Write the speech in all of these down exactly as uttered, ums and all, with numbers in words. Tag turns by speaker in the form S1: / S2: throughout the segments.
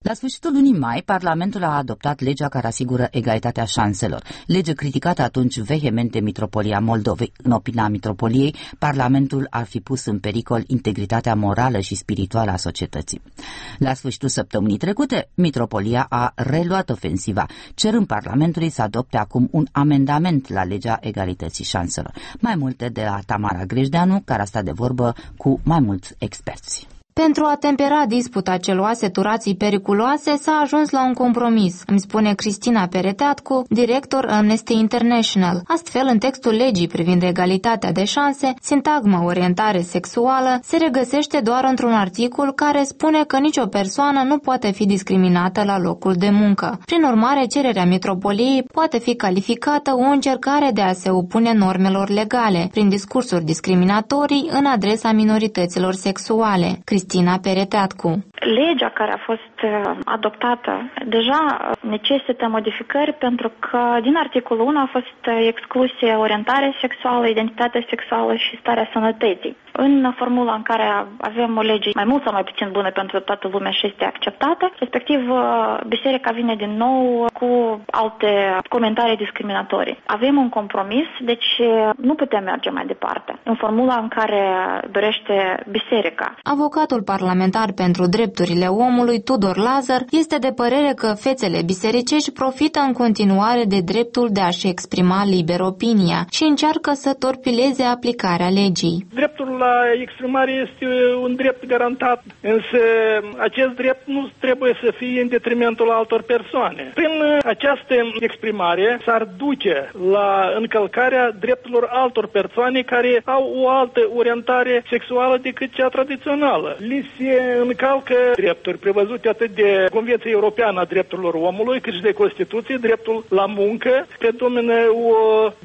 S1: La sfârșitul lunii mai, Parlamentul a adoptat legea care asigură egalitatea șanselor, lege criticată atunci vehement de Mitropolia Moldovei. În opinia Mitropoliei, Parlamentul ar fi pus în pericol integritatea morală și spirituală a societății. La sfârșitul săptămânii trecute, Mitropolia a reluat ofensiva, cerând Parlamentului să adopte acum un amendament la legea egalității șanselor. Mai multe de la Tamara Grejdeanu, care a stat de vorbă cu mai mulți experți.
S2: Pentru a tempera disputa ce lua seturații periculoase, s-a ajuns la un compromis, îmi spune Cristina Pereteatcu, director Amnesty International. Astfel, în textul legii privind egalitatea de șanse, sintagma orientare sexuală se regăsește doar într-un articol care spune că nicio persoană nu poate fi discriminată la locul de muncă. Prin urmare, cererea Mitropoliei poate fi calificată o încercare de a se opune normelor legale, prin discursuri discriminatorii în adresa minorităților sexuale. Cristina Pereteatcu.
S3: Legea care a fost adoptată deja necesită modificări pentru că din articolul unu a fost exclusie orientarea sexuală, identitatea sexuală și starea sănătății. În formula în care avem o lege mai mult sau mai puțin bună pentru toată lumea și este acceptată, respectiv biserica vine din nou cu alte comentarii discriminatorii. Avem un compromis, deci nu putem merge mai departe în formula în care dorește biserica.
S2: Avocatul parlamentar pentru drepturile omului, Tudor Lazar, este de părere că fețele bisericești profită în continuare de dreptul de a-și exprima liber opinia și încearcă să torpileze aplicarea legii.
S4: Dreptul la exprimare este un drept garantat, însă acest drept nu trebuie să fie în detrimentul altor persoane. Prin această exprimare s-ar duce la încălcarea drepturilor altor persoane care au o altă orientare sexuală decât cea tradițională. Li se încalcă drepturi prevăzute atât de Convenția Europeană a Drepturilor Omului, cât și de Constituție, dreptul la muncă, predomină o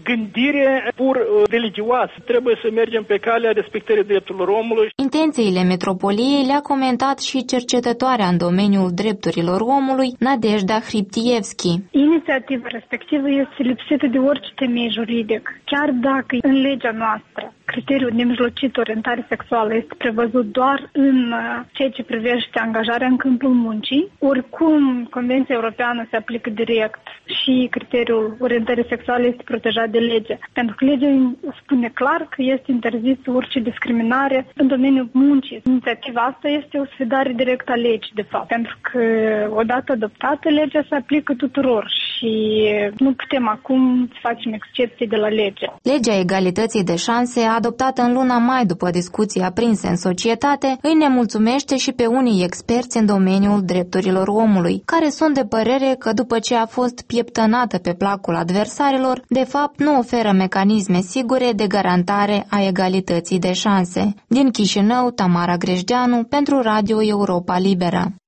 S4: gândire pur religioasă. Trebuie să mergem pe calea respectării drepturilor omului.
S2: Intențiile Metropoliei le-a comentat și cercetătoarea în domeniul drepturilor omului, Nadejda Hriptievski.
S5: Inițiativa respectivă este lipsită de orice temei juridic. Chiar dacă în legea noastră criteriul nemijlocit orientare sexuală este prevăzut doar în ceea ce privește angajarea în câmpul muncii, oricum Convenția Europeană se aplică direct și criteriul orientării sexuale este protejat de lege. Pentru că legea spune clar că este interzis orice discriminare în domeniul muncii. Inițiativa asta este o sfidare directă a legii, de fapt, pentru că odată adoptată, legea se aplică tuturor și nu putem acum să facem excepții de la lege.
S2: Legea egalității de șanse, adoptată în luna mai după discuții aprinse în societate, îi nemulțumește și pe unii experți în domeniul drepturilor omului, care sunt de părere că după ce a fost pieptănată pe placul adversarilor, de fapt nu oferă mecanisme sigure de garantare a egalității de șanse. Din Chișinău, Tamara Grejdeanu, pentru Radio Europa Liberă.